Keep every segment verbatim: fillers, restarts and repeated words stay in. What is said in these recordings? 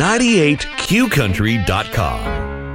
ninety-eight Q country dot com.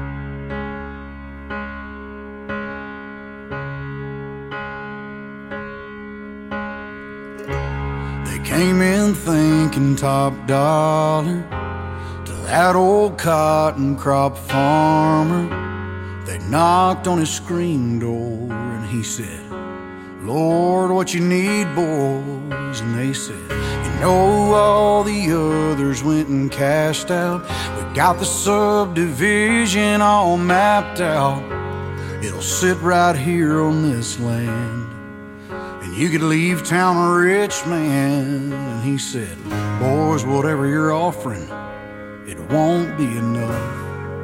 Came in thinking top dollar to that old cotton crop farmer. They knocked on his screen door and he said, Lord, what you need, boys? And they said, you know, all the others went and cashed out. We got the subdivision all mapped out. It'll sit right here on this land. You could leave town a rich man. And he said, boys, whatever you're offering, it won't be enough.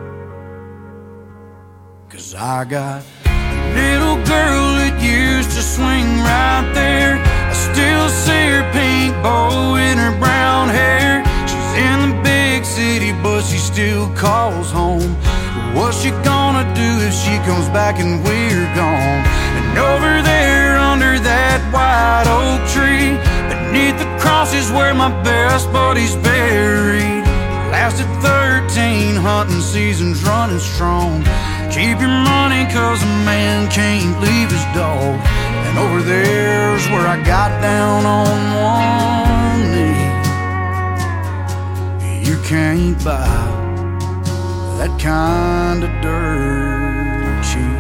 Cause I got a little girl that used to swing right there. I still see her pink bow in her brown hair. She's in the big city, but she still calls home. What's she gonna do if she comes back and we're gone? And over there under that white oak tree, beneath the cross is where my best buddy's buried. Lasted thirteen hunting seasons running strong. Keep your money cause a man can't leave his dog. And over there's where I got down on one knee. You can't buy that kind of dirt cheap.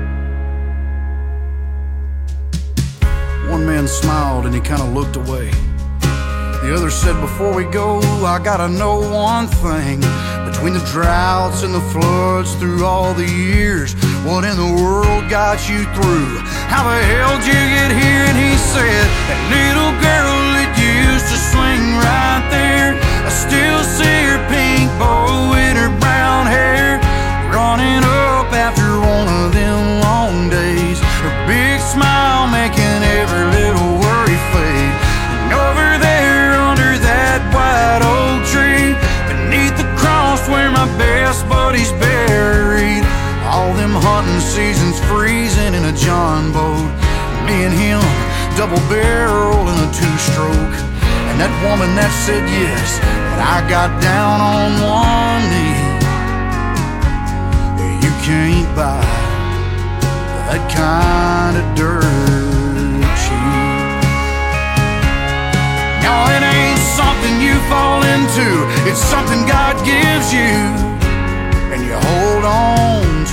One man smiled and he kind of looked away. The other said, before we go, I gotta know one thing. Between the droughts and the floods through all the years, what in the world got you through? How the hell did you get here? And he said, that little girl that used to swing right there, I still see her pink bow in her brown hair, running up after one of them long days. Her big smile making every little worry fade. And over there under that white oak tree, beneath the cross where my best buddy's buried, all them hunting seasons freezing in a John boat, me and him double barrel in a two-stroke. And that woman that said yes, but I got down on one knee. You can't buy that kind of dirt cheap. No, it ain't something you fall into. It's something God gives you and you hold on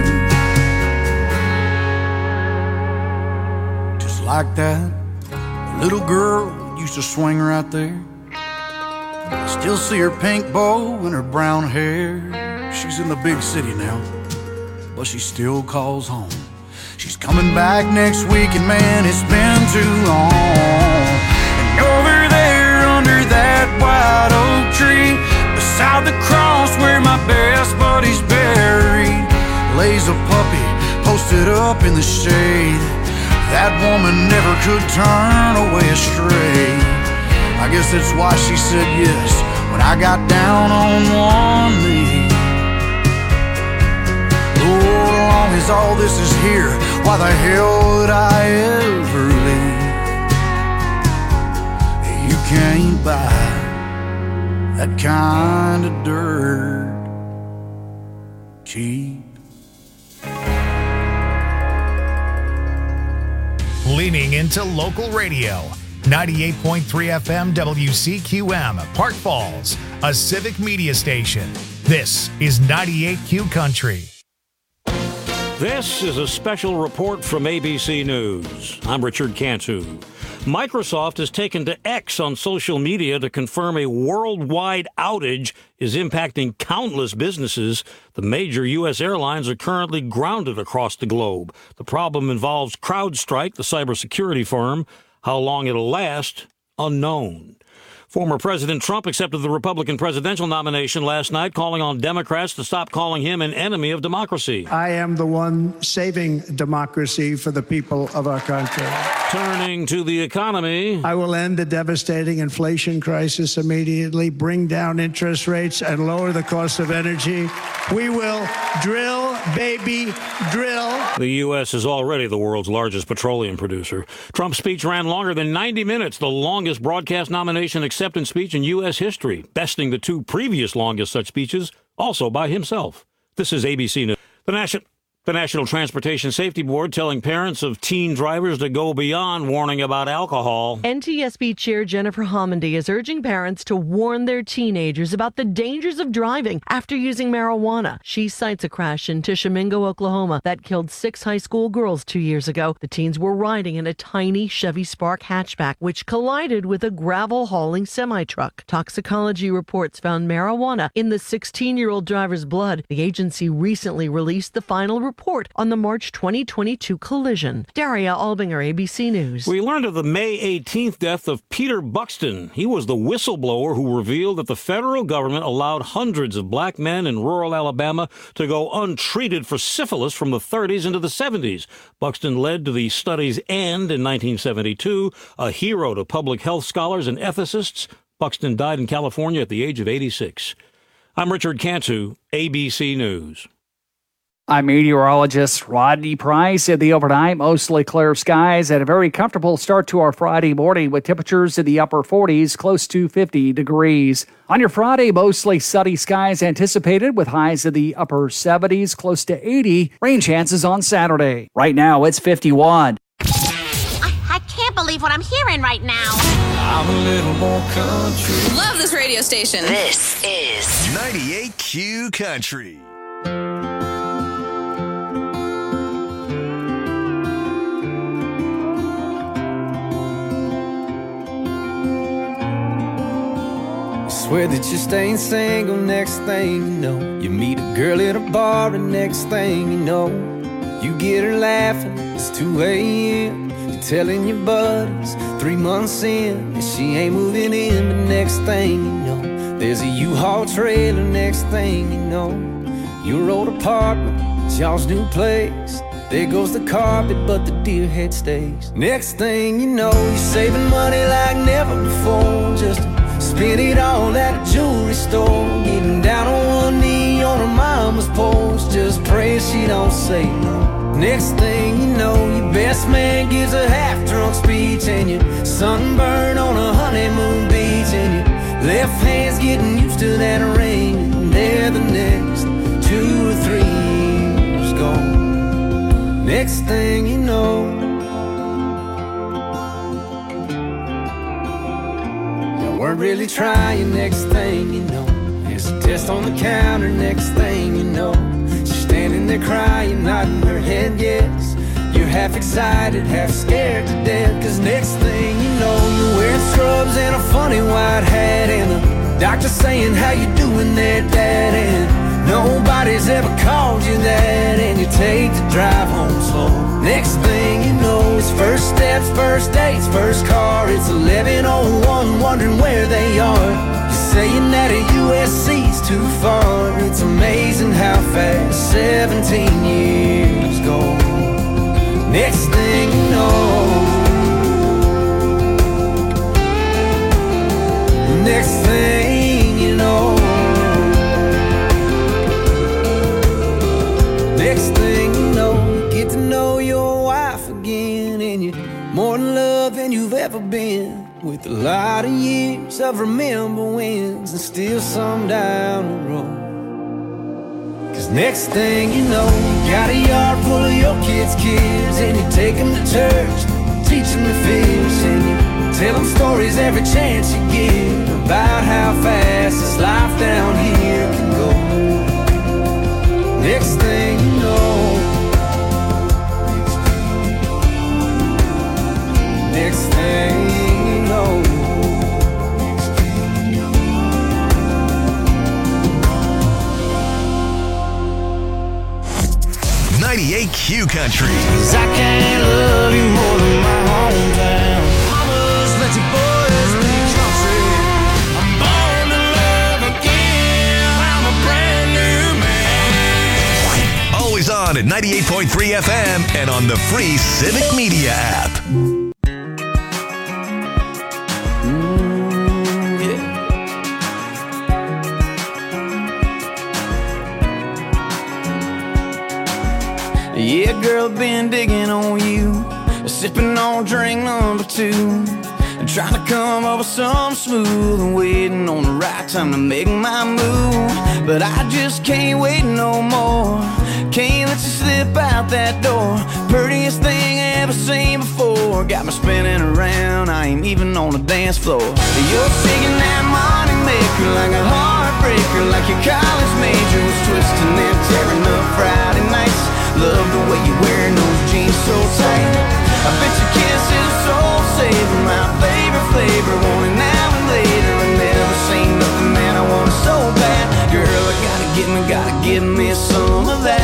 to. Just like that little girl used to swing right there. I still see her pink bow and her brown hair. She's in the big city now, but she still calls home. She's coming back next week, and man, it's been too long. And over there under that white oak tree, beside the cross where my best buddy's buried, lays a puppy posted up in the shade. That woman never could turn away astray. I guess that's why she said yes when I got down on one knee. Lord, as long as all this is here, why the hell would I ever leave? You can't buy that kind of dirt cheap. Leaning into local radio. ninety-eight point three F M W C Q M, Park Falls, a civic media station. This is ninety-eight Q Country. This is a special report from A B C News. I'm Richard Cantu. Microsoft has taken to X on social media to confirm a worldwide outage is impacting countless businesses. The major U S airlines are currently grounded across the globe. The problem involves CrowdStrike, the cybersecurity firm. How long it'll last, unknown. Former President Trump accepted the Republican presidential nomination last night, calling on Democrats to stop calling him an enemy of democracy. I am the one saving democracy for the people of our country. Turning to the economy. I will end the devastating inflation crisis immediately, bring down interest rates, and lower the cost of energy. We will drill, baby, drill. The U S is already the world's largest petroleum producer. Trump's speech ran longer than ninety minutes, the longest broadcast nomination accepted acceptance speech in U S history, besting the two previous longest such speeches, also by himself. This is A B C News. The National... The National Transportation Safety Board telling parents of teen drivers to go beyond warning about alcohol. N T S B Chair Jennifer Homendy is urging parents to warn their teenagers about the dangers of driving after using marijuana. She cites a crash in Tishomingo, Oklahoma, that killed six high school girls two years ago. The teens were riding in a tiny Chevy Spark hatchback, which collided with a gravel-hauling semi-truck. Toxicology reports found marijuana in the sixteen-year-old driver's blood. The agency recently released the final report report on the March twenty twenty-two collision. Daria Albinger, A B C News. We learned of the May eighteenth death of Peter Buxton. He was the whistleblower who revealed that the federal government allowed hundreds of black men in rural Alabama to go untreated for syphilis from the thirties into the seventies. Buxton led to the study's end in nineteen seventy-two, a hero to public health scholars and ethicists. Buxton died in California at the age of eighty-six. I'm Richard Cantu, A B C News. I'm meteorologist Rodney Price. In the overnight, mostly clear skies and a very comfortable start to our Friday morning with temperatures in the upper forties, close to fifty degrees. On your Friday, mostly sunny skies anticipated with highs in the upper seventies, close to eighty. Rain chances on Saturday. Right now, it's fifty-one. I, I can't believe what I'm hearing right now. I'm a little more country. Love this radio station. This is ninety-eight Q Country. Swear that you're staying single, next thing you know, you meet a girl at a bar, and next thing you know, you get her laughing, it's two a.m. You're telling your buddies, three months in, and she ain't moving in. But next thing you know, there's a U-Haul trailer. Next thing you know, your old apartment, it's y'all's new place. There goes the carpet, but the deer head stays. Next thing you know, you're saving money like never before, just to spend it all at a jewelry store. Getting down on one knee on her mama's porch, just praying she don't say no. Next thing you know, your best man gives a half-drunk speech, and you're sunburned on a honeymoon beach, and your left hand's getting used to that ring, and there the next two or three years gone. Next thing you know, weren't really trying. Next thing you know, there's a test on the counter. Next thing you know, she's standing there crying, nodding her head yes. You're half excited, half scared to death, cause next thing you know, you're wearing scrubs and a funny white hat, and the doctor saying, how you doing there, Dad? And nobody's ever called you that, and you take the drive home slow. Next thing you know, it's first steps, first dates, first car. It's eleven oh one, wondering where they are. You're saying that a U S C's too far. It's amazing how fast seventeen years go. Next thing you know, next thing you know, next thing you know, you get to know your wife again, and you're more in love than you've ever been, with a lot of years of remember wins and still some down the road. Cause next thing you know, you got a yard full of your kids' kids, and you take them to church, teach them to fish, and you tell them stories every chance you get about how fast this life down here can go. Next thing you know, next thing you know, ninety-eight Q Country. cause I can't love you more than my hometown. Mamas, let your boys be country. I'm born to love again. I'm a brand new man. Always on at ninety-eight point three F M and on the free Civic Media app. Yeah, girl, been digging on you, sipping on drink number two, trying to come up with something smooth and waiting on the right time to make my move. But I just can't wait no more. Can't let you slip out that door. Prettiest thing I ever seen before. Got me spinning around, I ain't even on the dance floor. You're shaking that money maker like a heartbreaker, like your college major was twisting and tearing up Friday nights. Love the way you're wearing those jeans so tight. I bet your kiss is a soul saver, my favorite flavor. Want it now and later. I never seen nothing, man, I want it so bad. Girl, I gotta get me, gotta give me some of that.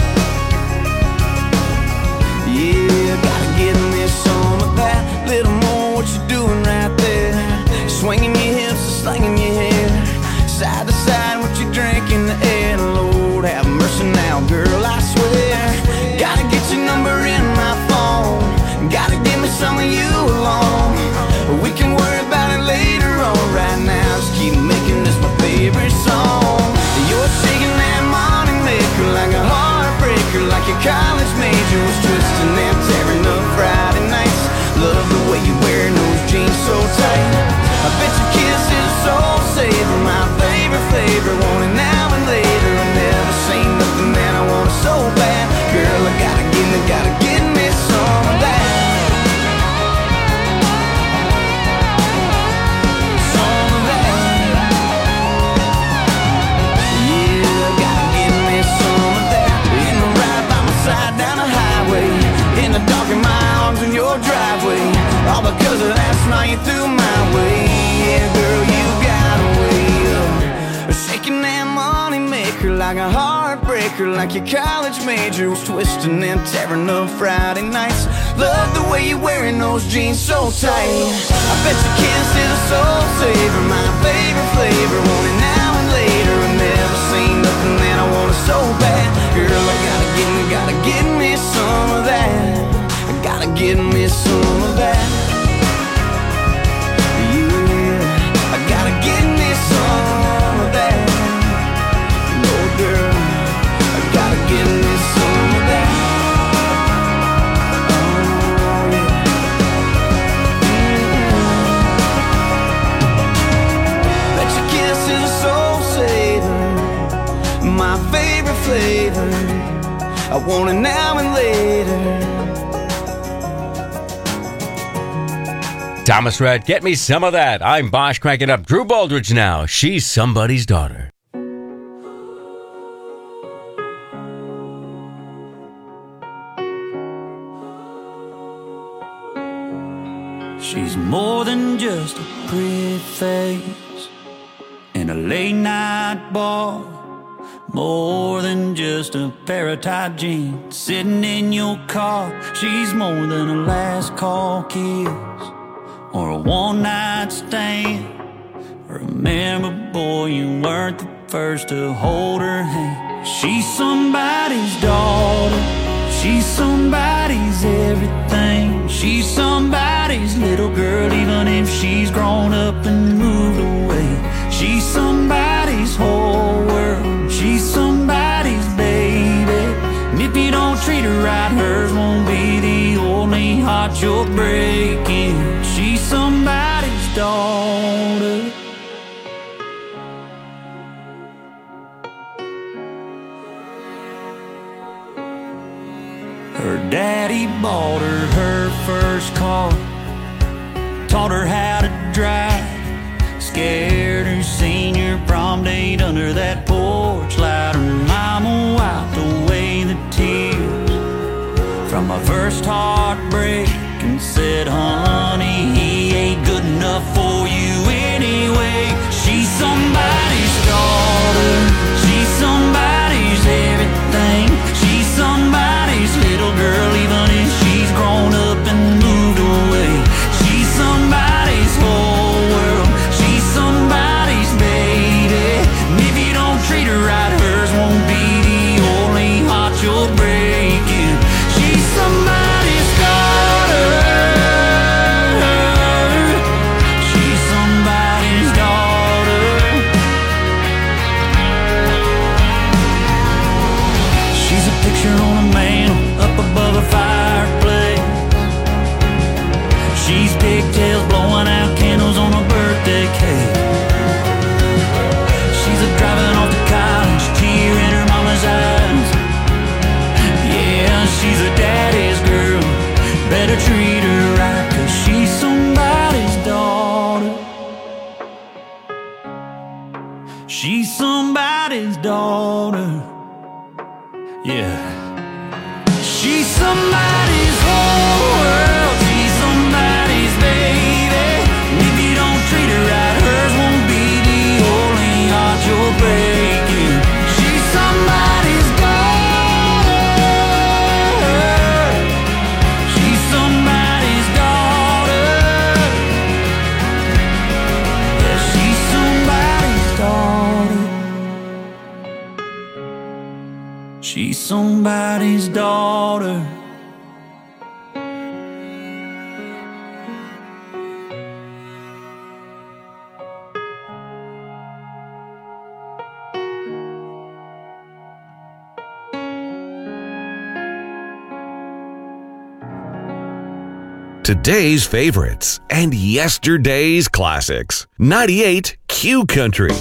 Yeah, gotta give me some of that. Little more what you doing right there. Swinging your hips and slinging your hair. Side to side, what you drink in the air. Lord, have mercy now, girl, I swear. Gotta get your number in my phone. Gotta give me some of you alone. We can worry about it later on. Right now, just keep making this my favorite song. You're shaking that money maker like a heartbreaker, like your college major was twisting and tearing up Friday nights. Love the way you're wearing those jeans so tight. I bet your kiss is a soul saver, my favorite flavor. Want it now and later. I never seen nothing, man, I want it so bad. Girl, I gotta give me, gotta give me some of that. Some of that. Yeah, gotta give me some of that. In the ride by my side down the highway, in the dark in my arms in your driveway. All because of last night you threw my way. Yeah, girl, you got away. Uh, shaking that money maker like a heartbreaker, like your college major was twisting and tearing up Friday nights. Love the way you're wearing those jeans so tight. I bet your kiss is a soul saver, my favorite flavor. Want it now and later. I never seen nothing, and I want it so bad. Girl, I gotta give me, gotta give me some of that. I gotta give me some of that. Yeah, I gotta give me some of that. No, girl, I gotta give me some of that. Oh, yeah. Mm-hmm. Bet your kiss is a soul saver, my favorite flavor. I want it now and later. Thomas Rhett, get me some of that. I'm Bosch cranking up Drew Baldridge now. She's somebody's daughter. She's more than just a pretty face in a late night bar. More than just a pair of tight jeans sitting in your car. She's more than a last call kiss or a one night stand. Remember, boy, you weren't the first to hold her hand. She's somebody's daughter. She's somebody's everything. She's somebody's little girl, even if she's grown up and moved away. She's somebody's whole world. She's somebody's baby. And if you don't treat her right, hers won't be the only heart you're breaking. She's somebody's daughter. Her daddy bought her her first car, taught her how to drive, scared her senior prom date under that porch light. Her mama wiped away the tears from my first heartbreak and said, honey, he ain't good enough for you anyway. She's somebody's daughter. She's somebody's everything. She's somebody's little girl, even if she's grown up and moved away. She's somebody's whole world. She's somebody's baby. And if you don't treat her right, hers won't be the only heart you're breaking. She's somebody's daughter. She's somebody's daughter. Yeah. She's somebody's whole world. She's somebody's baby. And if you don't treat her right, hers won't be the only heart you're breaking. She's somebody's daughter. She's somebody's daughter. Yeah, she's somebody's daughter. She's somebody's daughter. Today's favorites and yesterday's classics. ninety-eight Q Country.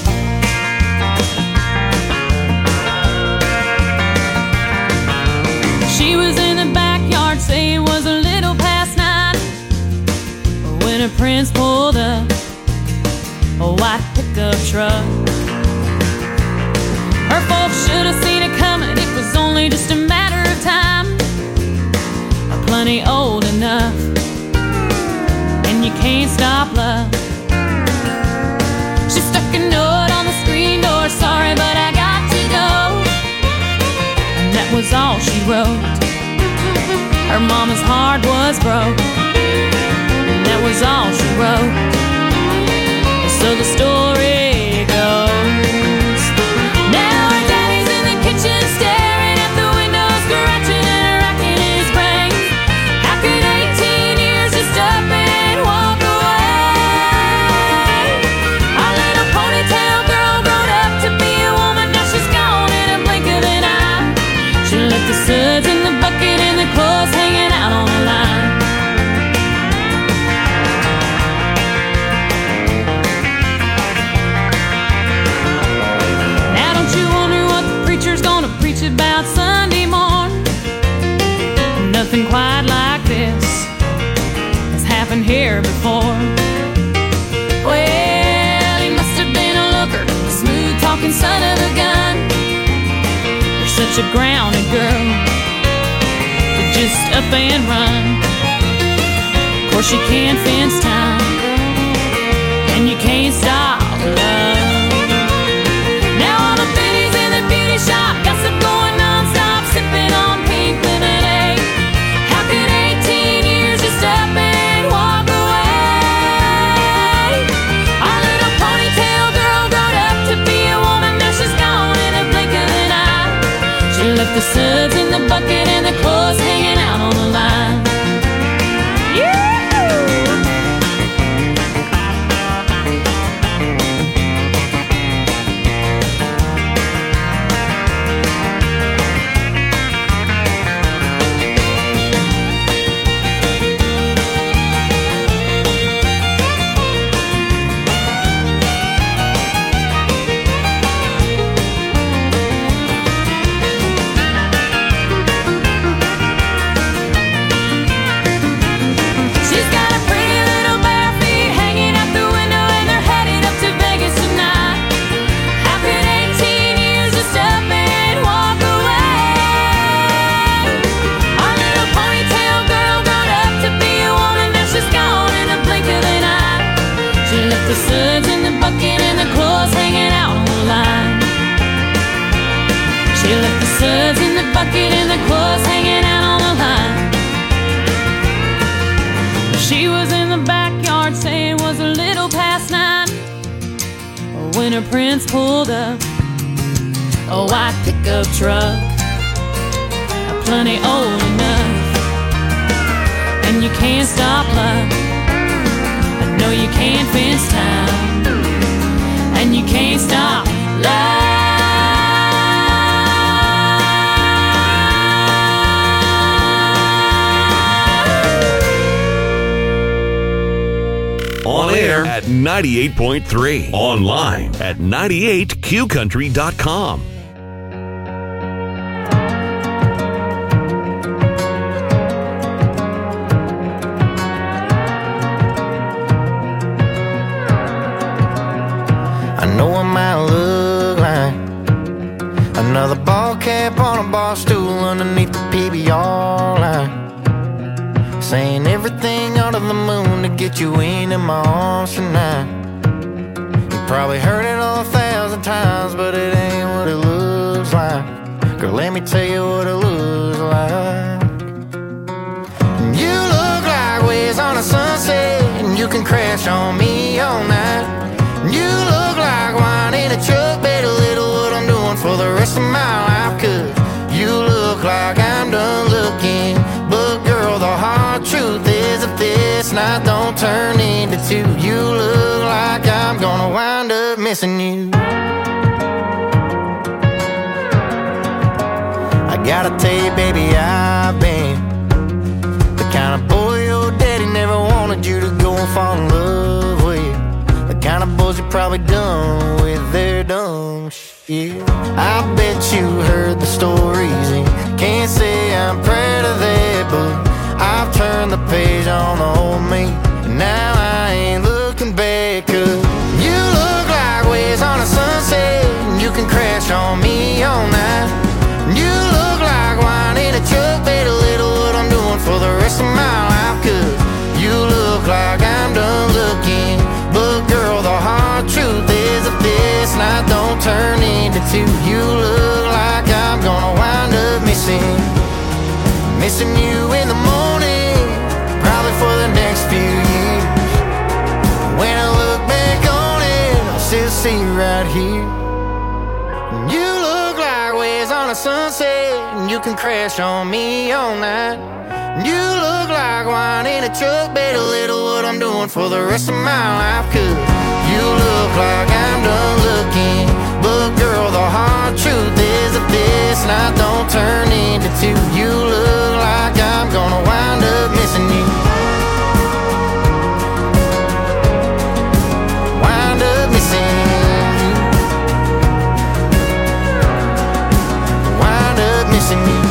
She was in the backyard, say it was a little past nine, when her prince pulled up a white pickup truck. Her folks should have seen it coming, it was only just a matter of time. Plenty old enough, and you can't stop love. She stuck a note on the screen door, sorry but I got to go. And that was all she wrote. Her mama's heart was broke, and that was all she wrote. So the story goes, now her daddy's in the kitchen staring at the window, scratching and racking his brain. How could eighteen years just up and walk away? Our little ponytail girl grown up to be a woman, now she's gone in a blink of an eye. She left the suds in the bucket and the clothes hanging out on the line. Now don't you wonder what the preacher's gonna preach about Sunday morn? Nothing quite like this has happened here before. Well, he must have been a looker, a smooth talking son of a gun. You're such a grounded girl, just up and run. Of course you can't fence time, and you can't stop love. Now all the biddies in the beauty shop, gossip going non-stop, sipping on pink lemonade. How could eighteen years just up and walk away? Our little ponytail girl grown up to be a woman, now she's gone in a blink of an eye. She left the suds in the bucket and the clothes hanging out on the line. Yeah! She's got a pretty little bare feet hanging out the window, and they're headed up to Vegas tonight. How could eighteen years just up and walk away? Our little ponytail girl grown up to be a woman, now she's gone in a blink of an eye. She left the suds in the bucket and the clothes hanging out on the line. She left the suds in the bucket and the clothes hanging out on the line. She was in the backyard, saying it was a little past nine, when her prince pulled up a white pickup truck, plenty old enough, and you can't stop love. No, you can't fence time, and you can't stop love. On air at ninety-eight point three. Online at ninety-eight q country dot com. I know I might look on a bar stool underneath the P B R line, saying everything under the moon to get you into my arms tonight. You probably heard it all a thousand times, but it ain't what it looks like. Girl, let me tell you what it looks like. You look like waves on a sunset, and you can crash on me all night. You look like wine in a truck, better little what I'm doing for the rest of my life. Cause you look like I'm done looking, but girl, the hard truth is if this night don't turn into two, you look like I'm gonna wind up missing you. I gotta tell you, baby, I've been the kind of boy your daddy never wanted you to go and fall in love with. The kind of boys you probably done with their dumb shit. I bet you heard the stories and can't say I'm proud of that, but I've turned the page on the old me, and now I ain't looking back. Cause you look like waves on a sunset, and you can crash on me all night. You look like wine in a truck, better little what I'm doing for the rest of my life. Cause you look like I'm done looking, but girl, the hard truth is if this night don't turn into two, you look like I'm gonna wind up missing Missing you in the morning, probably for the next few years. When I look back on it, I'll still see you right here. You look like waves on a sunset, and you can crash on me all night. You look like wine in a truck, better little what I'm doing for the rest of my life. Cause you look like I'm done looking, but girl, the hard truth is if this night don't turn into two, you look like I'm gonna wind up missing you. Wind up missing you. Wind up missing you.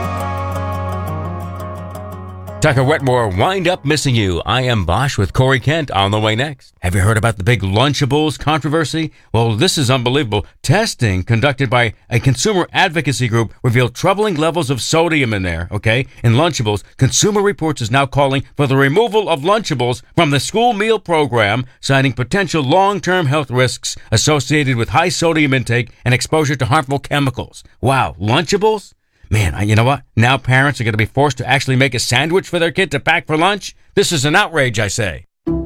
Tucker Wetmore, Wind Up Missing You. I am Bosch with Corey Kent on the way next. Have you heard about the big Lunchables controversy? Well, this is unbelievable. Testing conducted by a consumer advocacy group revealed troubling levels of sodium in there, okay? In Lunchables, Consumer Reports is now calling for the removal of Lunchables from the school meal program, citing potential long-term health risks associated with high sodium intake and exposure to harmful chemicals. Wow, Lunchables? Man, you know what? Now parents are going to be forced to actually make a sandwich for their kid to pack for lunch? This is an outrage, I say.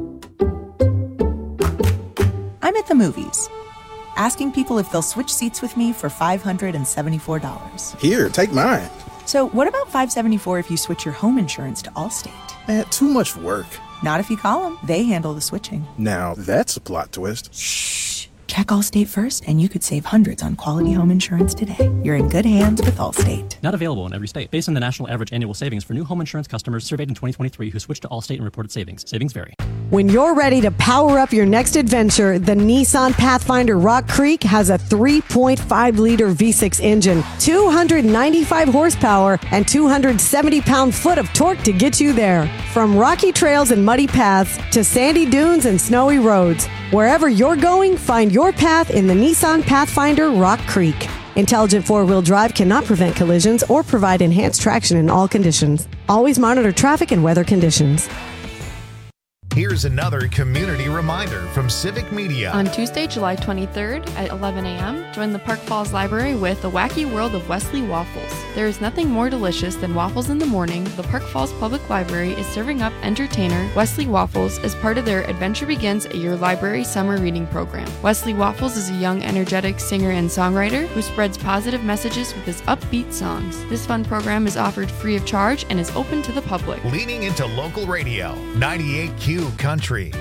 I'm at the movies, asking people if they'll switch seats with me for five hundred seventy-four dollars. Here, take mine. So what about five hundred seventy-four dollars if you switch your home insurance to Allstate? Man, too much work. Not if you call them. They handle the switching. Now, that's a plot twist. Shh. Check Allstate first, and you could save hundreds on quality home insurance today. You're in good hands with Allstate. Not available in every state. Based on the national average annual savings for new home insurance customers surveyed in twenty twenty-three who switched to Allstate and reported savings. Savings vary. When you're ready to power up your next adventure, the Nissan Pathfinder Rock Creek has a three point five liter V six engine, two hundred ninety-five horsepower, and two hundred seventy pound-foot of torque to get you there. From rocky trails and muddy paths to sandy dunes and snowy roads, wherever you're going, find your path in the Nissan Pathfinder Rock Creek. Intelligent four-wheel drive cannot prevent collisions or provide enhanced traction in all conditions. Always monitor traffic and weather conditions. Here's another community reminder from Civic Media. On Tuesday, July twenty-third at eleven a.m., join the Park Falls Library with The Wacky World of Wesley Waffles. There is nothing more delicious than waffles in the morning. The Park Falls Public Library is serving up entertainer Wesley Waffles as part of their Adventure Begins at Your Library summer reading program. Wesley Waffles is a young, energetic singer and songwriter who spreads positive messages with his upbeat songs. This fun program is offered free of charge and is open to the public. Leaning into local radio, ninety-eight Q Country.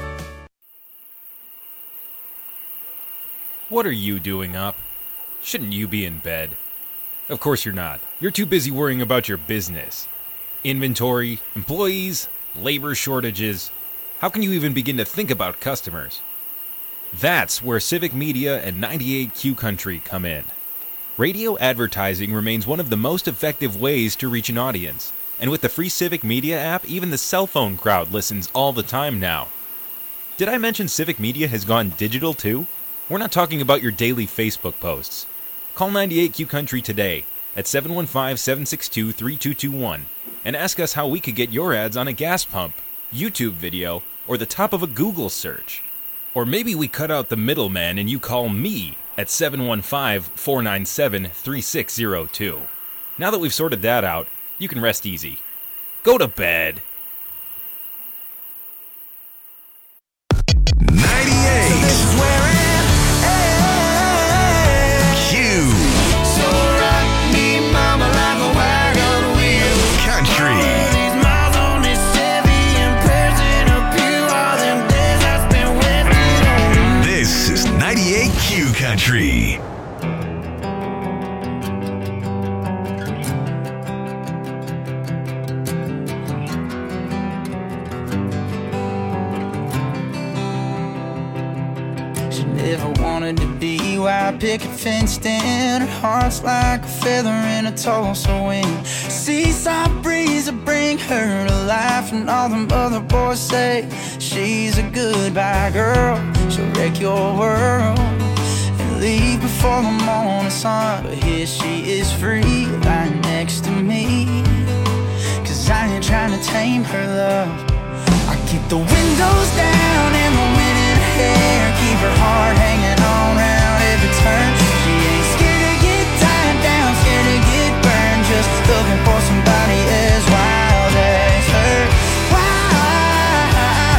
What are you doing up? Shouldn't you be in bed? Of course you're not. You're too busy worrying about your business. Inventory, employees, labor shortages. How can you even begin to think about customers? That's where Civic Media and ninety-eight Q Country come in. Radio advertising remains one of the most effective ways to reach an audience. And with the free Civic Media app, even the cell phone crowd listens all the time now. Did I mention Civic Media has gone digital too? We're not talking about your daily Facebook posts. Call ninety-eight Q Country today at seven one five, seven six two, three two two one and ask us how we could get your ads on a gas pump, YouTube video, or the top of a Google search. Or maybe we cut out the middleman and you call me at seven one five, four nine seven, three six zero two. Now that we've sorted that out, you can rest easy. Go to bed. ninety-eight. This is where it ends. Q. So rock me, mama, like a wagon wheel. Country. These miles on this Chevy and prayers in a pew. All them days I spent wasted on. This is ninety-eight Q Country. Never wanted to be white picket fenced in. Her heart's like a feather in a Tulsa wind. Seaside breeze will bring her to life, and all them other boys say she's a goodbye girl. She'll wreck your world and leave before the morning sun. But here she is free, right next to me. Cause I ain't trying to tame her love. I keep the windows down and the wind in her hair. Keep her heart hanging on round every turn. She ain't scared to get tied down, scared to get burned. Just looking for somebody as wild as her. Wild.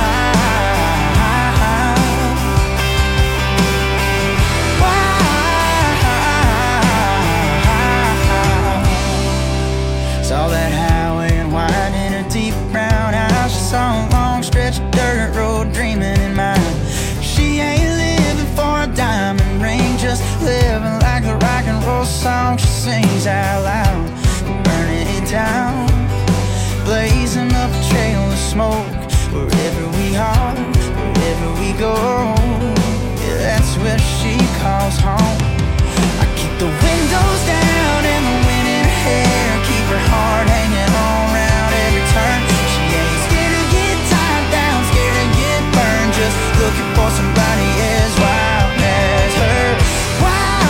Wild. Saw that highway and wide in her deep brown eyes. She saw a long stretch of dirt road dreaming in mind. She ain't living for a diamond ring, just living like the rock and roll song she sings out loud. Burning it down, blazing up a trail of smoke. Wherever we are, wherever we go, yeah, that's where she calls home. I keep the windows down and the wind in her hair. Keep her heart hanging on round every turn. She ain't scared to get tied down, scared to get burned. Just looking for somebody as wild as her. Wild.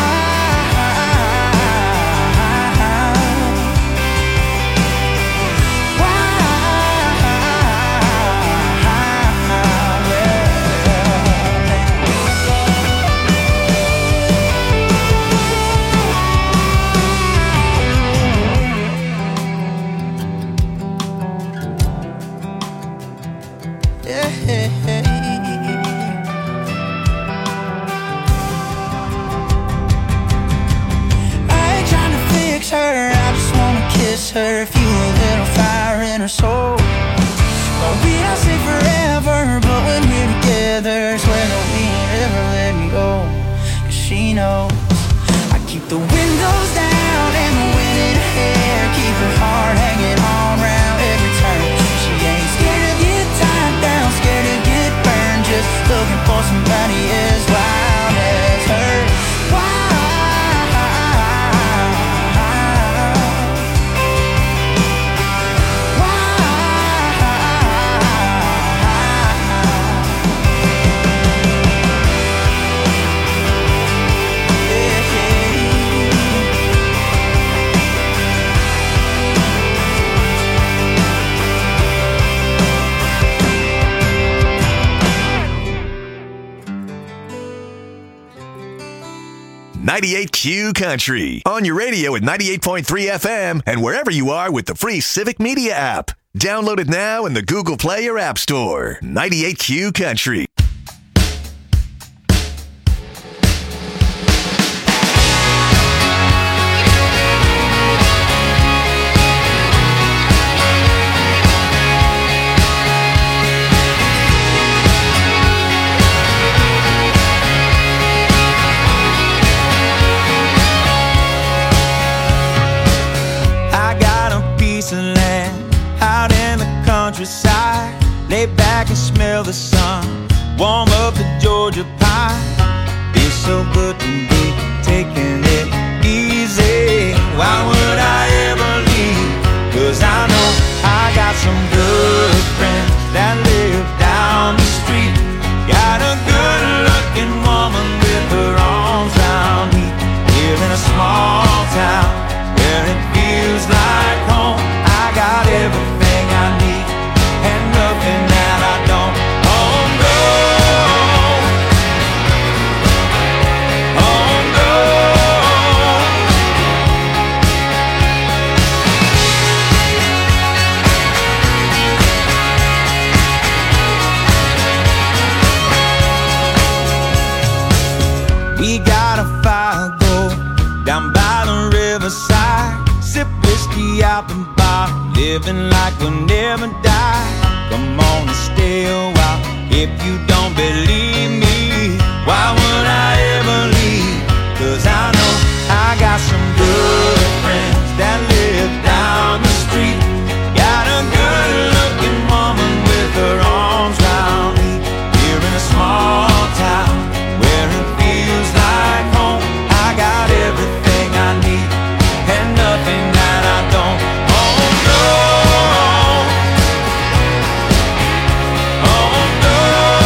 Her, I just wanna kiss her, feel a little fire in her soul. Well, we don't say forever, but when we're together, swear that we ain't ever let me go. Cause she knows I keep the windows down and the wind in her hair. Keep her heart hanging on round every turn. She ain't scared to get tied down, scared to get burned. Just looking for somebody as wild as her. Wild. ninety-eight Q Country. On your radio at ninety-eight point three F M and wherever you are with the free Civic Media app. Download it now in the Google Play or App Store. ninety-eight Q Country. Land out in the countryside, lay back and smell the sun, stopping by, living like we'll never die. Come on and stay a while. If you don't believe me, why would I ever leave? Cause I know I got some good friends that live down the street. Got a good looking woman with her arms round me. Here in a small town where it feels like home. I got everything I need and nothing that I don't. Oh no, oh no,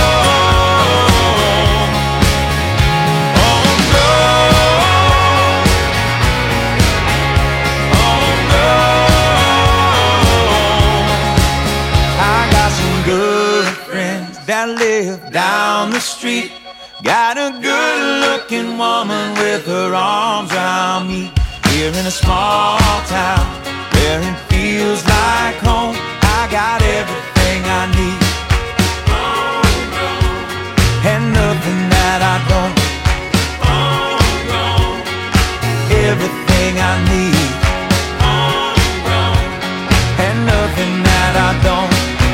oh no, oh no. I got some good friends that live down the street. Got a good looking woman with her arms around me. Here in a small town where it feels like home. I got everything I need and nothing that I don't. Everything I need and nothing that I don't.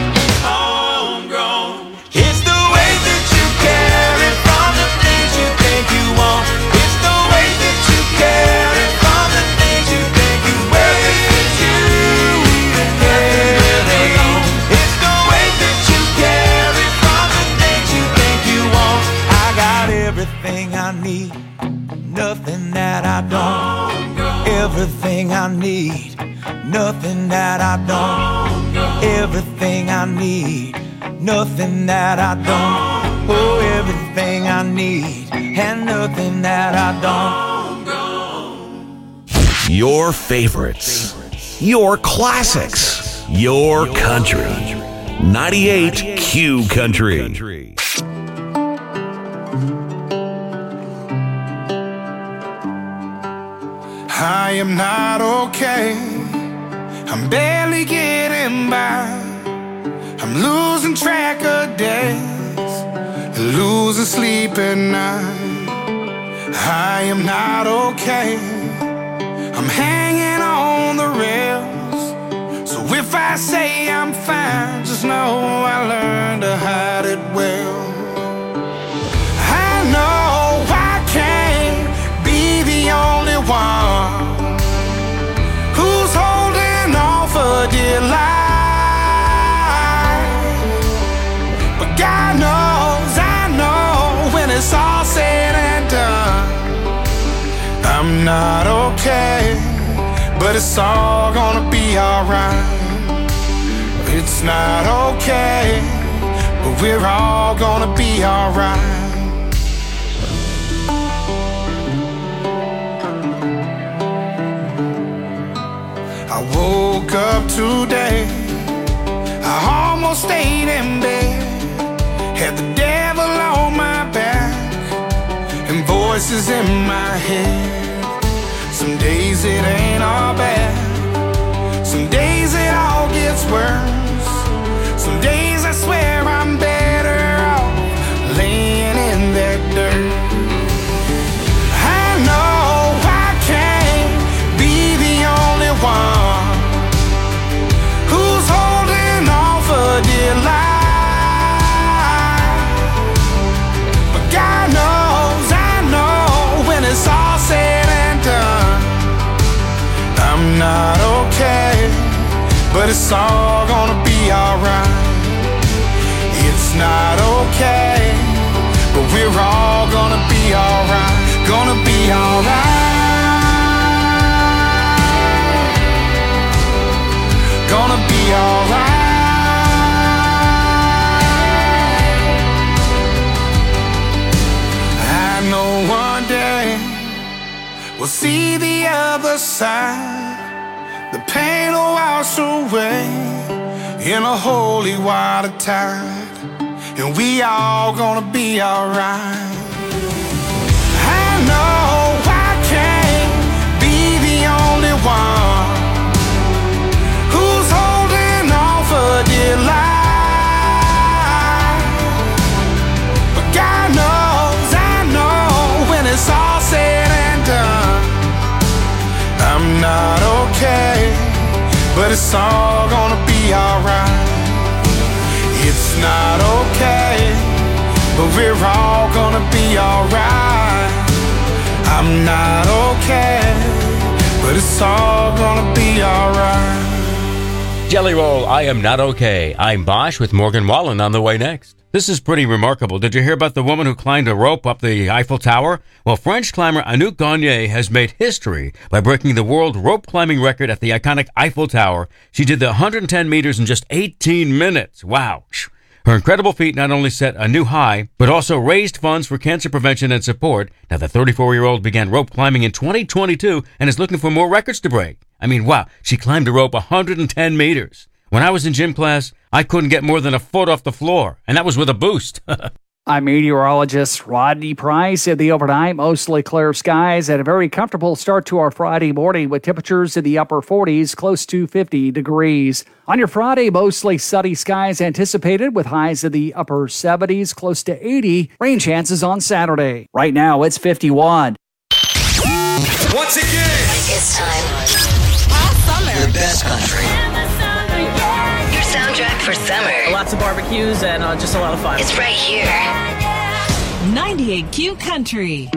It's the way that you carry from the things you think you want. It's the way that you carry from the things you think you wear. It's you even carry on. It's the way that you carry from the things you think you want. I got everything I need, nothing that I don't. Everything I need, nothing that I don't. Everything I need, nothing that I don't. Oh, everything I need and nothing that I don't. Your favorites, your classics, your country. ninety-eight Q Country. I am not okay. I'm barely getting by. I'm losing track of days, losing sleep at night. I am not okay. I'm hanging on the rails. So if I say I'm fine, just know I learned to hide it well. I know I can't be the only one who's holding on for dear life. But God knows, I know, when it's all said and done, I'm not okay, but it's all gonna be alright. It's not okay, but we're all gonna be alright. I woke up today, I almost stayed in bed. Had the devil on my back and voices in my head. Some days it ain't all bad, some days it all gets worse. Some days I swear I'm better off laying in that dirt. I know I can't be the only one who's holding on for dear life. But God knows, I know, when it's all said and done, I'm not okay, but it's all gonna be alright. It's not okay, but we're all gonna be alright. Gonna be alright. Gonna be alright. I know one day we'll see the other side. The pain will wash away in a holy water tide, and we all gonna be alright. I know I can't be the only one who's holding on for dear life. But God knows, I know, when it's all said and done, I'm not okay, but it's all gonna be alright. It's not okay, but we're all gonna be alright. I'm not okay, but it's all gonna be alright. Jelly Roll, I Am Not Okay. I'm Bosch with Morgan Wallen on the way next. This is pretty remarkable. Did you hear about the woman who climbed a rope up the Eiffel Tower? Well, French climber Anouk Gagné has made history by breaking the world rope climbing record at the iconic Eiffel Tower. She did the one hundred ten meters in just eighteen minutes. Wow. Her incredible feat not only set a new high, but also raised funds for cancer prevention and support. Now, the thirty-four-year-old began rope climbing in twenty twenty-two and is looking for more records to break. I mean, wow, she climbed a rope one hundred ten meters. When I was in gym class, I couldn't get more than a foot off the floor, and that was with a boost. I'm meteorologist Rodney Price. In the overnight, mostly clear skies and a very comfortable start to our Friday morning with temperatures in the upper forties, close to fifty degrees. On your Friday, mostly sunny skies anticipated with highs in the upper seventies, close to eighty. Rain chances on Saturday. Right now, it's fifty-one. Once again, it's time. All summer. The best country. Your soundtrack for summer. Lots of barbecues and uh, just a lot of fun. It's right here. ninety-eight Q Country.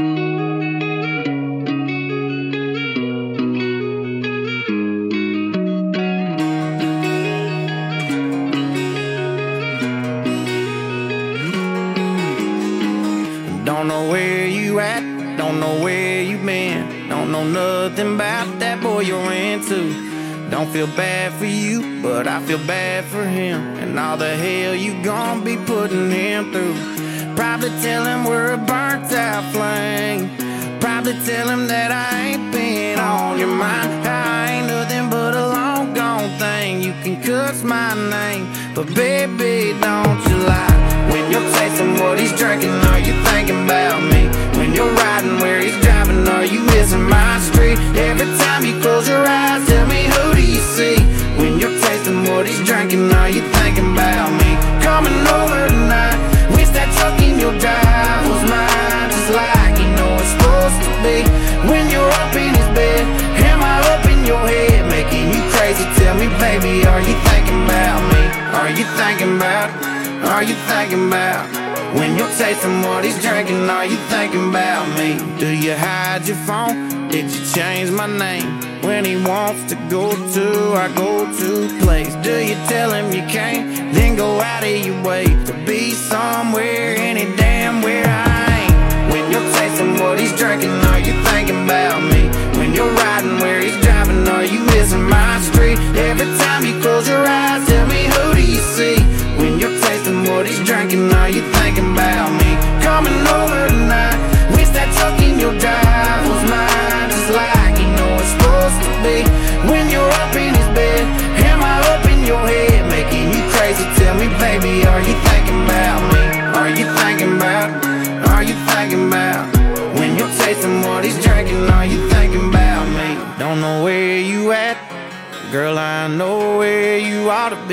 Don't know where you at, don't know where you been, don't know nothing about that boy you're into. Don't feel bad for you, but I feel bad for him, and all the hell you gon' be putting him through. Probably tell him we're a burnt out flame, probably tell him that I ain't been on your mind. I ain't nothing but a long gone thing. You can cuss my name, but baby, don't you lie. When you're tasting what he's drinking, are you thinking about me? When you're riding where he's driving, are you missing my street? Every time you close your eyes, tell me, who do you see? When you're tasting what he's drinking, are you thinking about me? Coming over tonight, wish that truck in your drive was mine, just like you know it's supposed to be. When you're up in his bed, am I up in your head, making you crazy? Tell me, baby, are you thinking about me? Are you thinking about, are you thinking about? When you're tasting what he's drinking, are you thinking about me? Do you hide your phone? Did you change my name? When he wants to go to our go-to place, do you tell him you can't, then go out of your way to be somewhere, any damn where I ain't? When you're tasting what he's drinking, are you thinking about me? When you're riding where he's driving, are you missing my street? Every time you close your eyes, tell me, who do you see? When you're tasting what he's drinking, are you thinking about me? Coming over tonight, wish that truck in your drive was mine, just like you know it's supposed to be. When you're up in his bed, am I up in your head, making you crazy? Tell me, baby, are you thinking about me? Are you thinking about, are you thinking about? When you're tasting what he's drinking, are you thinking about me? Don't know where you at, girl, I know where you ought to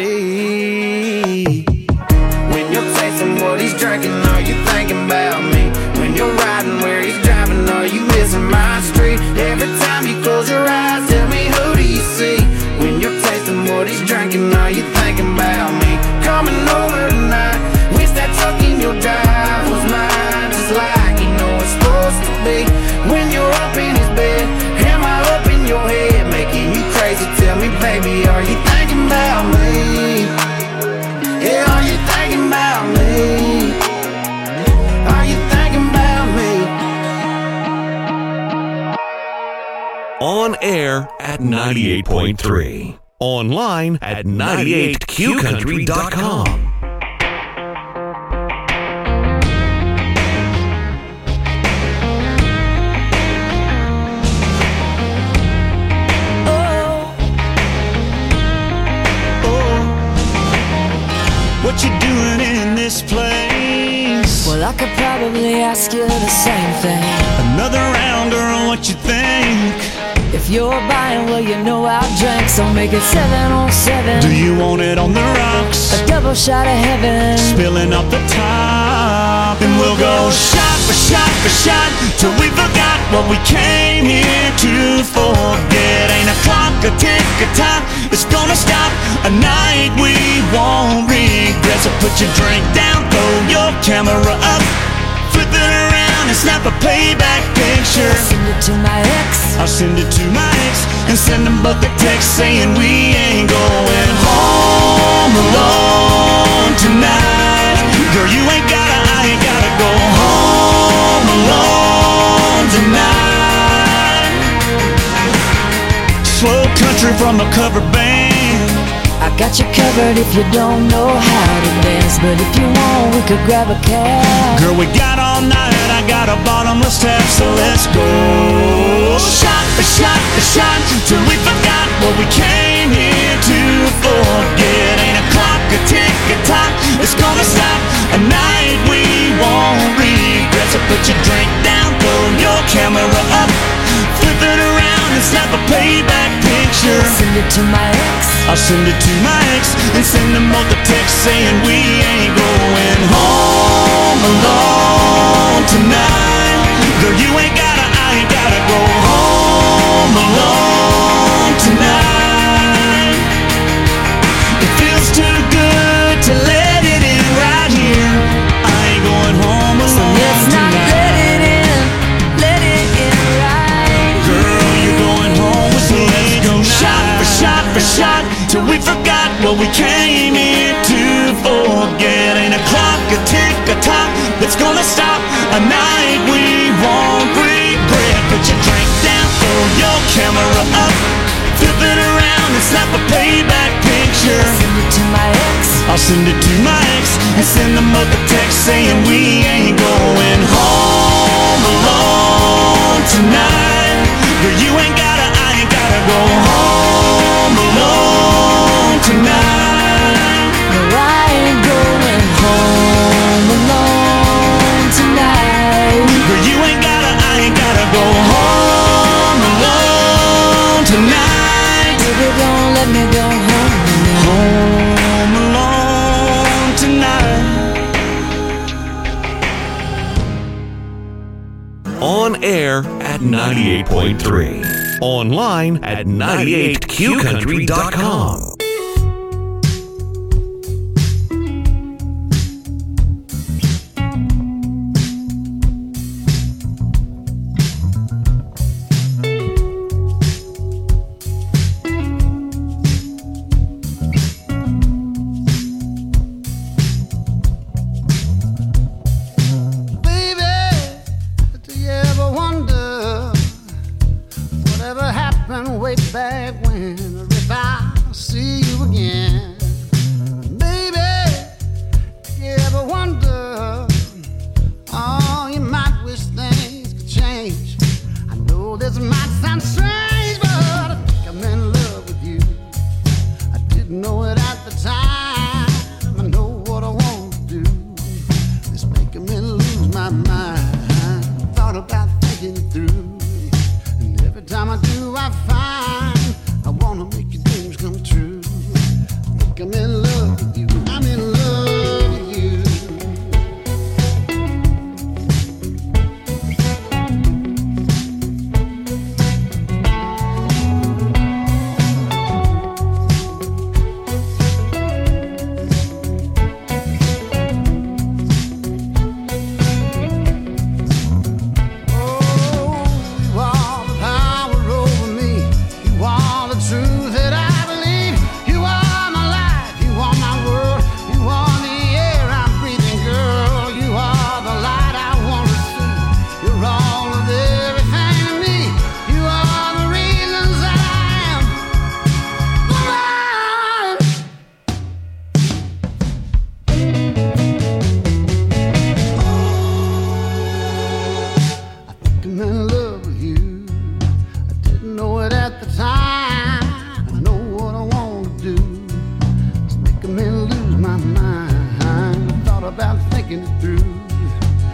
be. When you're tasting what he's drinking, are you thinking about me? When you're riding where he's driving, are you missing my street? Every time you close your eyes, tell me, who do you see? When you're tasting what he's drinking, are you thinking about me? Coming over tonight, wish that truck in your drive was mine, just like you know it's supposed to be. When you're up in his bed, am I up in your head, making you crazy? Tell me, baby, are you thinking about me? Yeah, are you thinking about me? Are you thinking about me? On air at ninety-eight point three. Online at ninety-eight q country dot com. What you doing in this place? Well, I could probably ask you the same thing. Another round, girl, what you think? If If you're buying, well, you know I'll drink, so make it seven on seven. Do you want it on the rocks? A double shot of heaven, spilling up the top, and we'll go shot for shot for shot till we forgot what we came here to forget. Ain't a clock, a tick, a tock, it's gonna stop a night we won't regret. So put your drink down, throw your camera up, flip it around and snap a playback picture. I'll send it to my ex, I'll send it to my ex, and send them both a text saying we ain't going home alone tonight. Girl, you ain't gotta, I ain't gotta go home alone tonight. Slow country from a cover band, I got you covered if you don't know how to dance, but if you want, we could grab a cab. Girl, we got all night, I got a bottomless tap, so let's go shot for shot for shot till we forgot what we came here to forget. Ain't a clock, a tick, a tock, it's gonna stop a night we won't regret. So put your drink down, throw your camera up, flip it around and snap a playback picture. Send it to my ex, I'll send it to my ex, and send them both a text saying we ain't going home alone tonight. Girl, you ain't gotta, I ain't gotta go home alone tonight. It feels too good to let it in right here. I ain't going home alone so let's not tonight. let it in, let it in right. Girl, you're going home with me. Let's go shot for shot for shot till we forgot what we came here to forget. Ain't a clock, a tick, a tock that's gonna stop a night we won't regret. Put your drink down, throw your camera up, flip it around and snap a playback picture. Send it to my ex, I'll send it to my ex, and send them both a text saying we ain't going home alone tonight. Girl, you ain't gotta, I ain't gotta go home alone tonight. no, I ain't going home alone tonight. Girl, you ain't gotta, I ain't gotta go home alone tonight. Baby, don't let me go home Home alone tonight. On air at ninety-eight point three. Online at ninety-eight q country dot com.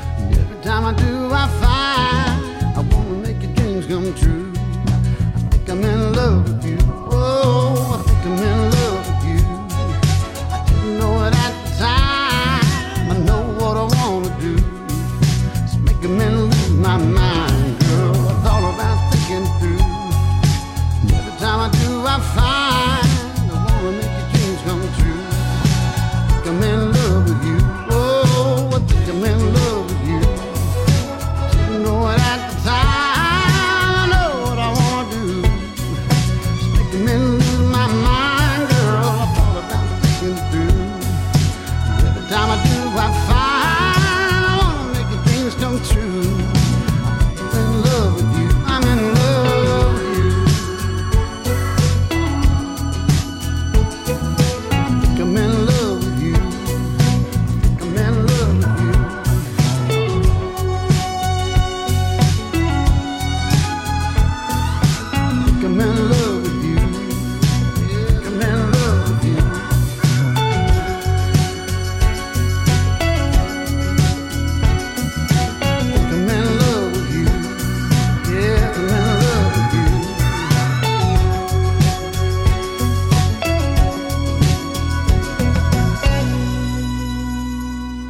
time I do, I find I wanna make your dreams come true. I think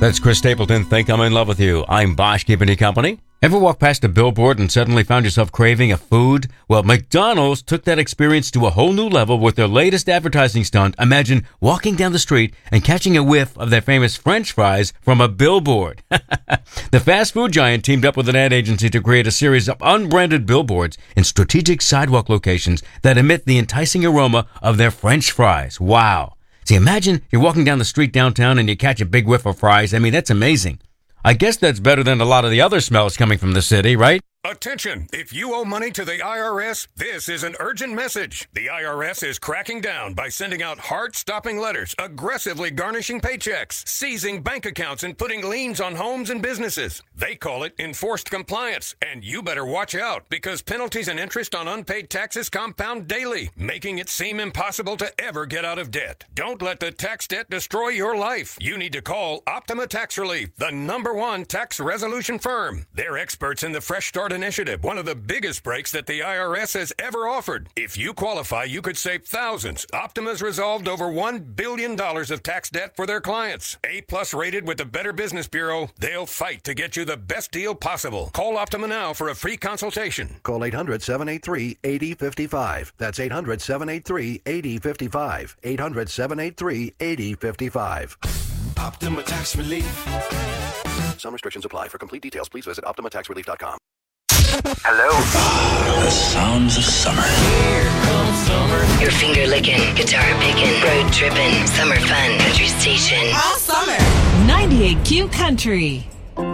That's Chris Stapleton, Think I'm in Love with You. I'm Bosch, keeping you company. Ever walk past a billboard and suddenly found yourself craving a food? Well, McDonald's took that experience to a whole new level with their latest advertising stunt. Imagine walking down the street and catching a whiff of their famous French fries from a billboard. The fast food giant teamed up with an ad agency to create a series of unbranded billboards in strategic sidewalk locations that emit the enticing aroma of their French fries. Wow. See, imagine you're walking down the street downtown and you catch a big whiff of fries. I mean, that's amazing. I guess that's better than a lot of the other smells coming from the city, right? Attention! If you owe money to the I R S, this is an urgent message. The I R S is cracking down by sending out heart-stopping letters, aggressively garnishing paychecks, seizing bank accounts, and putting liens on homes and businesses. They call it enforced compliance, and you better watch out because penalties and interest on unpaid taxes compound daily, making it seem impossible to ever get out of debt. Don't let the tax debt destroy your life. You need to call Optima Tax Relief, the number one tax resolution firm. They're experts in the Fresh Start Initiative, one of the biggest breaks that the I R S has ever offered. If you qualify, you could save thousands. Optima's resolved over one billion dollars of tax debt for their clients. A-plus rated with the Better Business Bureau, they'll fight to get you the best deal possible. Call Optima now for a free consultation. Call eight hundred, seven eight three, eight zero five five. That's eight hundred, seven eight three, eight zero five five. eight hundred, seven eight three, eight zero five five. Optima Tax Relief. Some restrictions apply. For complete details, please visit optima tax relief dot com. Hello? The sounds of summer. Here comes summer. Your finger licking, guitar picking, road tripping, summer fun, country station. All summer. ninety-eight Q Country.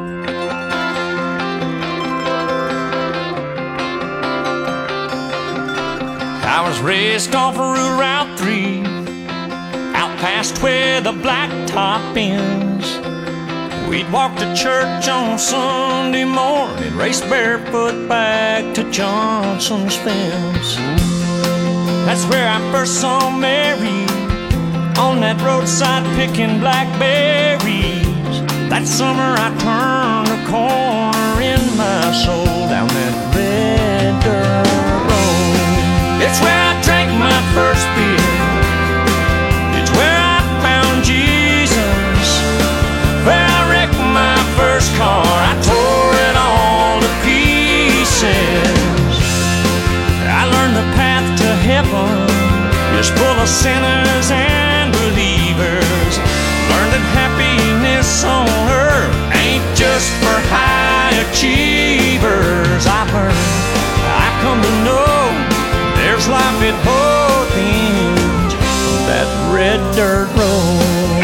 I was raised off of Route three, out past where the blacktop ends. We'd walk to church on Sunday morning, race barefoot back to Johnson's fence. That's where I first saw Mary, on that roadside picking blackberries. That summer I turned a corner in my soul down that red dirt road. It's where I drank my first beer. It's where I found Jesus. Where I wrecked my first car, I tore it all to pieces. I learned the path to heaven is full of sinners and believers. Learned that happiness on earth ain't just for high achievers. I learned, I come to know there's life at both ends of that red dirt road.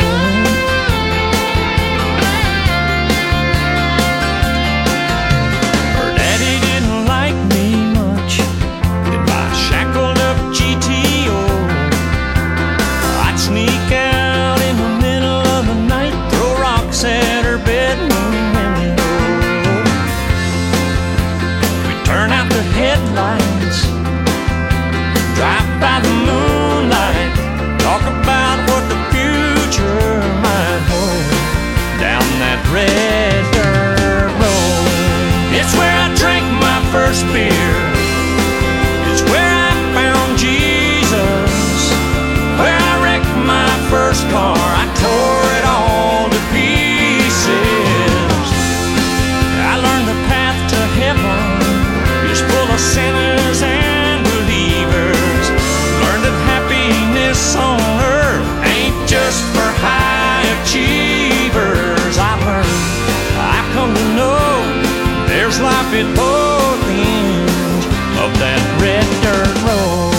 Sneak out in the middle of the night, throw rocks at her bedroom window. We turn out the headlights, drive by the moonlight, talk about what the future might hold down that red dirt road. It's where I drank my first beer. It's where I found Jesus. Where I wrecked my first car, I tore it all to pieces. I learned the path to heaven is full of sinners and believers. Learned that happiness on earth ain't just for high achievers. I learned, I come to know there's life at both ends of that red dirt road.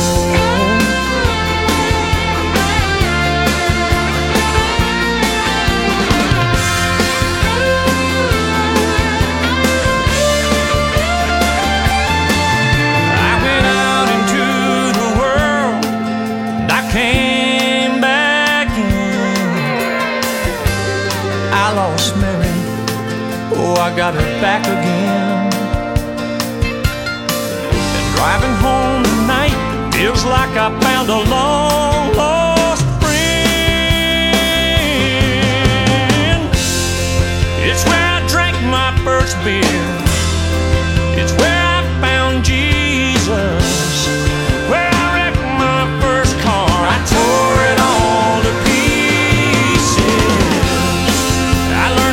I got her back again. And driving home tonight feels like I found a long lost friend. It's where I drank my first beer. It's where I found Jesus. Where I wrecked my first car, I tore it all to pieces. I learned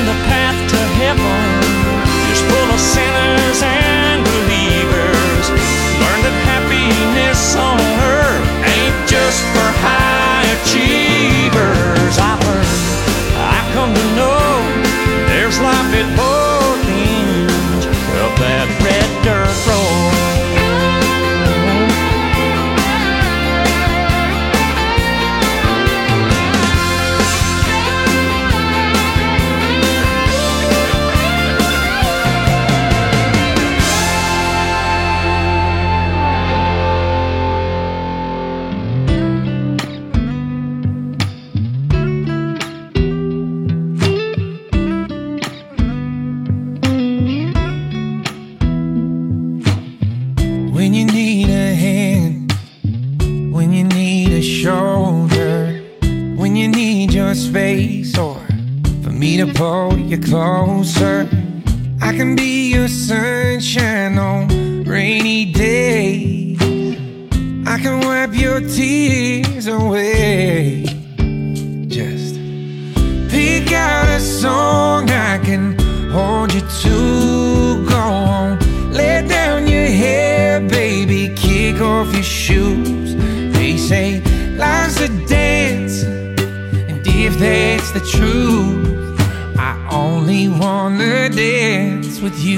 When you need a hand, when you need a shoulder, when you need your space, or for me to pull you closer. I can be your sunshine on rainy days. I can wipe your tears away. Just pick out a song I can hold you to. Go on, let down your hair, baby, kick off your shoes. They say life's a dance, and if that's the truth, I only wanna dance with you.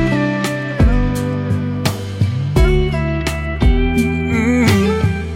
Mm.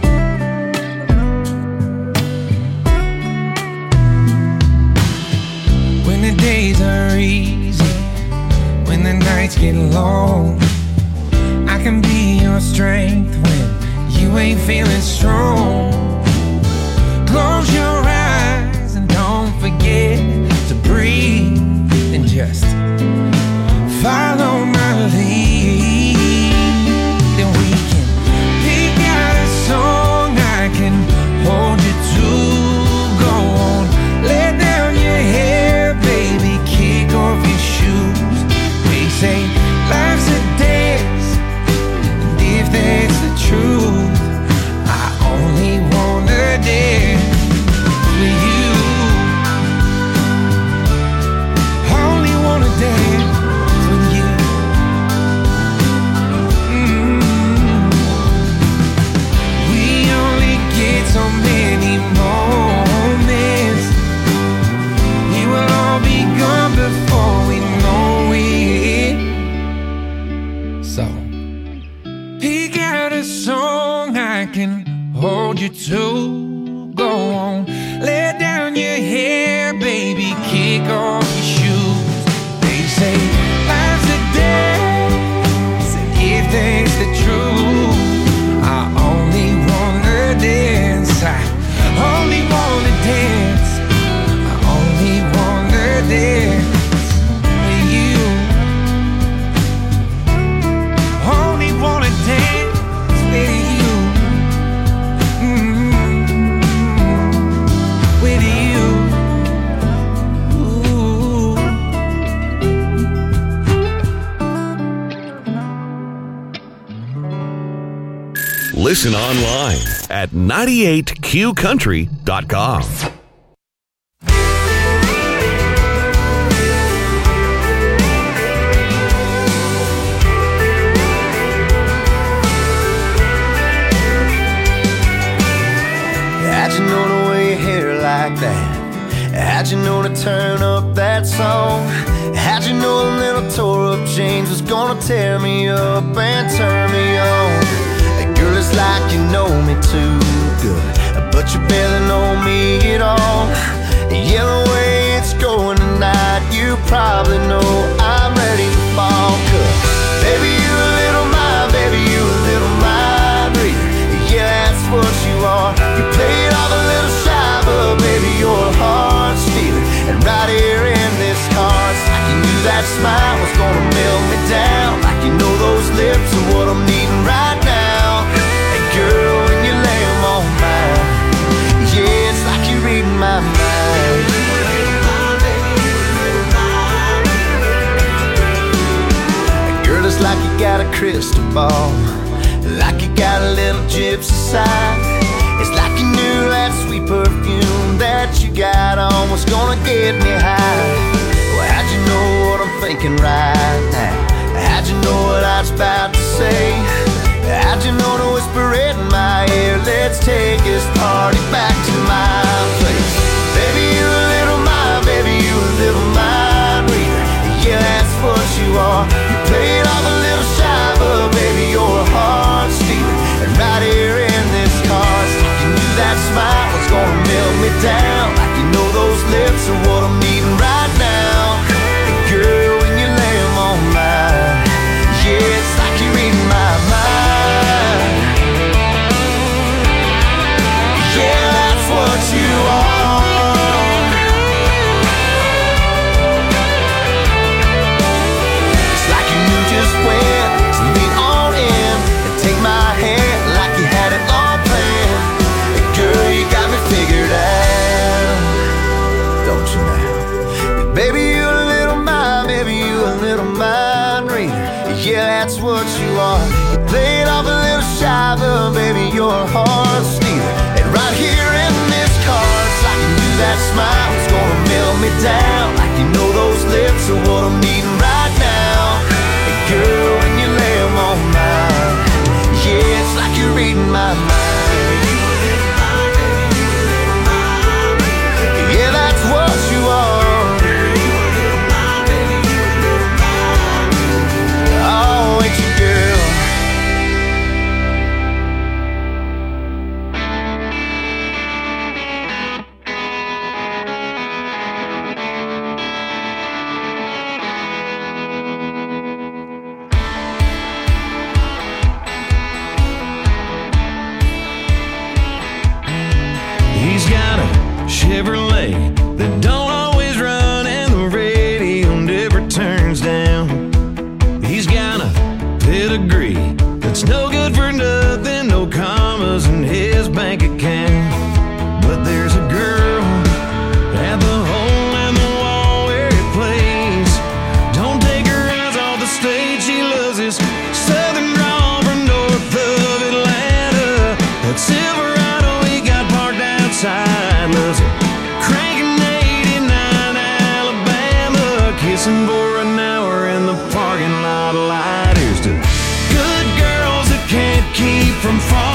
When the days are easy, when the nights get long, I can be your strength when you ain't feeling strong. Close your eyes and don't forget to breathe, and just follow my lead. Then we can pick out a song I can hold you to. Go on, let down your hair, baby, kick off your shoes. They say life's a dance, and if that's the truth, I only wanna dance with you. Only wanna dance with you. Mm-hmm. We only get so many moments. We will all be gone before we know it. So pick out a song I can hold you to. Go on, let down your hair, baby, kick off your shoes. They say life's a dance, and if that's the truth, I only wanna dance. I only wanna dance. I only wanna dance with you. Only wanna dance with you. Mm-hmm. With you. Ooh. Listen online at ninety-eight q country dot com. How'd you know to wear your hair like that? How'd you know to turn up that song? How'd you know a little tore up jeans was gonna tear me up and turn me on? Girl, it's like you know me too good, but you barely know me at all. Yeah, the way it's going tonight, you probably know I'm ready to fall. 'Cause baby, you a little mind, baby, you a little mind reader. Yeah, that's what you are. You play it off a little shy, but baby, you're a heart stealer. And right here in this car, it's like you knew that smile was gonna melt me down. Like you know those lips are what I'm needing right now. And girl, when you lay them on mine, yeah, it's like you're reading my mind. Girl, it's like you got a crystal ball, like you got a little gypsy side. It's like you knew that sweet perfume that you got on was gonna get me high. Well, how'd you know what I'm thinking right now? How'd you know what I was about to say? How'd you know to whisper it in my ear? Let's take this party back to my place. Baby, you a little mind, baby, you a little mind reader. Yeah, that's what you are. You play it off a little shy, but baby, you're a heart stealer. And right here in this car, it's like you knew that smile was gonna melt me down. Like you know those lips are what I'm needing right now. And girl, when you lay them on mine, yeah, it's like you're reading my mind. heart stealer. And right here in this car, it's like you knew that smile was gonna melt me down. Like you know those lips are what I'm needing right now. And girl, when you lay them on mine, yeah, it's like you're reading my mind. Yeah, that's what you are. Oh, ain't you, girl? He's got a Chevrolet that don't always run and the radio never turns down. He's got a pedigree that's no good for nothing, no commas in his bank account. But there's a girl at the hole in the wall where he plays. Don't take her eyes off the stage, she loves his southern drawl from north of Atlanta. That Silverado he got parked outside, loves it cranking eighty-nine Alabama, kissing for an hour in the parking lot light. Here's to good girls that can't keep from falling.